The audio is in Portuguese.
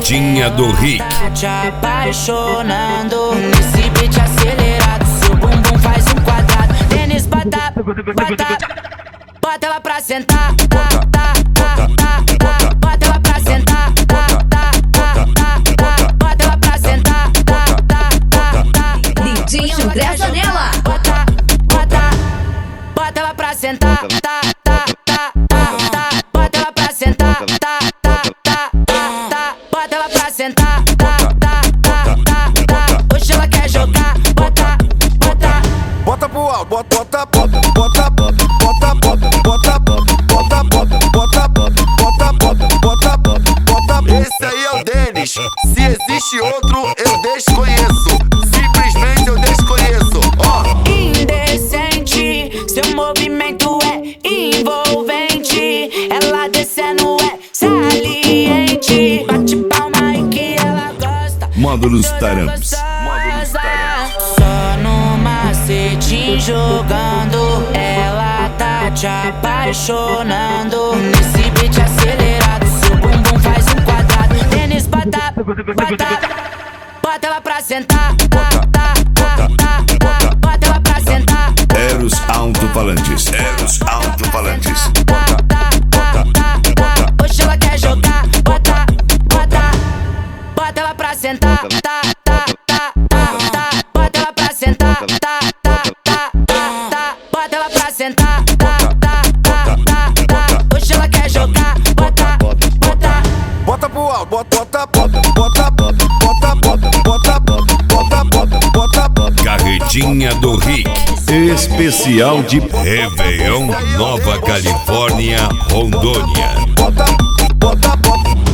Carretinha do Rick. Tá te apaixonando nesse beat acelerado. Seu bumbum faz um quadrado. Tênis bota, bota ela pra sentar. Bota ela pra sentar. Bota ela pra sentar. DJ André Janela. Bota ela pra sentar. Bota ela pra sentar. Bota ela pra sentar. Hoje ela quer jogar. Bota pro alto, bota. Esse aí é o Denis. Se existe outro, eu desconheço. Simplesmente eu desconheço. Indecente, seu movimento é envolvente. Ela descendo é saliente. Bate palma aí que ela gosta. Módulos Taramps. Só no macete jogando. Ela tá te apaixonando nesse beat acelerado. Seu bumbum faz um quadrado. Tênis bota ela pra sentar. Bota ela pra sentar. Eros Alto-Falantes. Hoje ela quer jogar. Bota ela pra sentar. Bota ela pra sentar. Bota ela pra sentar. Hoje ela quer jogar. Bota pro alto, bota. Carretinha do Rick. Especial de Réveillon, Nova Califórnia, Rondônia. Bota.